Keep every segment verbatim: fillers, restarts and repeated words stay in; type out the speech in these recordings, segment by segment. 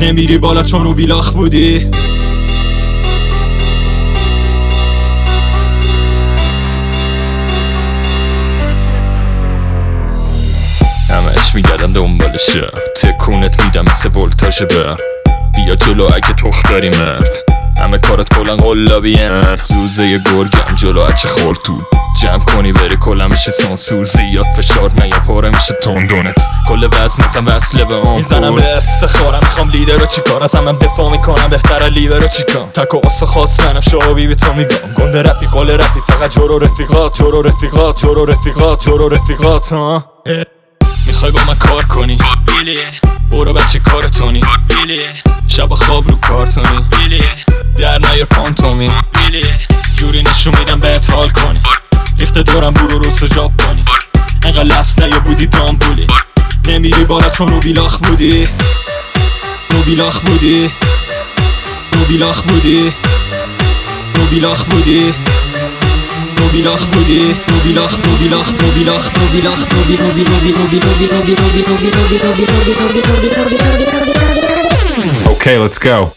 نمیری بالا چون رو بیلاخ بودی. همش میگردم دنبال شهر، تکونت میدم مثل ولتاژ بر. بیا جلو اگه تخت داری مرد، همه کارت کلن قلابین. زوزه ی گرگم جلو اچه خورتو جمع کنی بری کلم میشه سانسور. زیاد فشار نیا پاره میشه تندونت، کل وزنتم وصله به آن میزنم به افتخارم. میخوام لیدر رو چیکار از همم دفاع میکنم، بهتره لیبر رو چیکام. تک و آسا خواستنم شابی به تو میگم، گنده رپی قول رپی فقط جورو رفیقات جورو رفیقات جورو رفیقات جورو رفیقات ها. میخوای با من کار کنی بیلیه، برو بچه کارتونی بیلیه. شب خواب رو کارتونی بیلیه، در نیار پانتومی بیلیه. جوری نشون میدم بهت حال کنی، ریخته دارم برو رو سجاب کنی. انقدر لفظ نیا بودی دامبولی، نمیری بالا چون رو بیلاخ بودی. رو بیلاخ بودی رو بیلاخ بودی رو بیلاخ بودی رو بیلاخ بودی رو بیلاخ رو بیلاخ رو بیلاخ رو بیلاخ رو بی رو بی رو بی رو بی رو بی رو بی رو بی رو بی رو بی رو بی رو بی رو بی رو بی رو بی رو بی رو بی رو. Okay, let's go.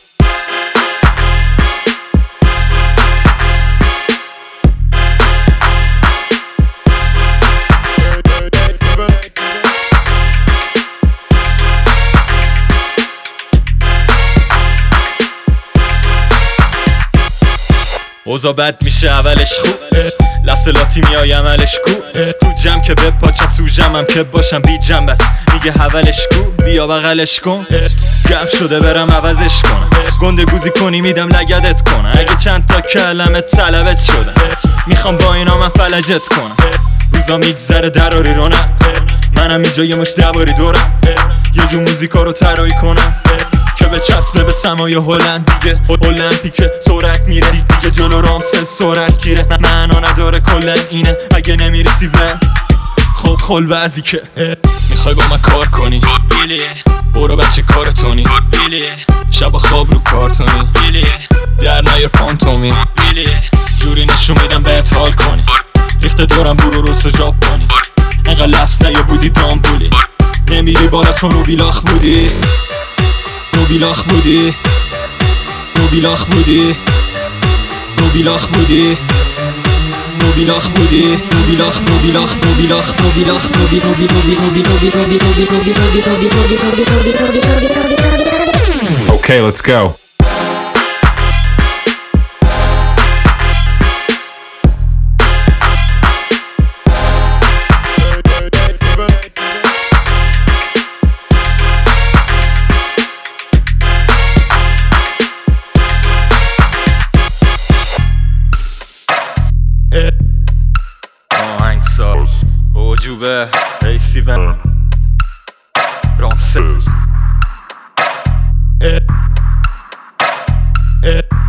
اوضا بد میشه اولش خوب، لفظ لاتی میای عملش کو. تو جمع که به پاچم سو جمعم که باشم بی جمع بس میگه حولش کو. بیا بغلش کن گم شده برم عوضش کنم، گنده گوزی کنی میدم لگدت کنم. اگه چند تا کلمه طلبت شدن میخوام با اینا من فلجت کنم. روزا میگذره دراری رو نه، منم اینجا یه مش دواری دورم. یه جو موزیکا رو طراحی کنم که به چسبه به سمای هلند دیگه. المپیکه سرعت میره دیگه، جلو رامسل سرعت گیره. معنا نداره کلن اینه اگه نمیرسی به خب خل وزی که. میخوای با من کار کنی بیلیه، برو بچه کارتونی بیلیه. شب خواب رو کارتونی بیلیه، در نیار پانتومی بیلیه. جوری نشون میدم بهت حال کنی، ریخته دارم برو رو سجاب کنی. انقدر لفظ نیا بودی دامبولی، نمیری بالا چون رو بیلاخ بودی. رو بیلاخ بودی رو بیلاخ بودی رو بیلاخ بودی رو بیلاخ بودی رو بیلاخ رو بیلاخ رو بیلاخ رو بیلاخ رو بی رو بی رو بی رو بی رو بی رو بی رو بی رو بی رو بی رو بی رو بی رو بی رو بی رو بی رو بی رو بی رو. Okay, let's go. آهنگساز اوجوبه ایسیون رامسل.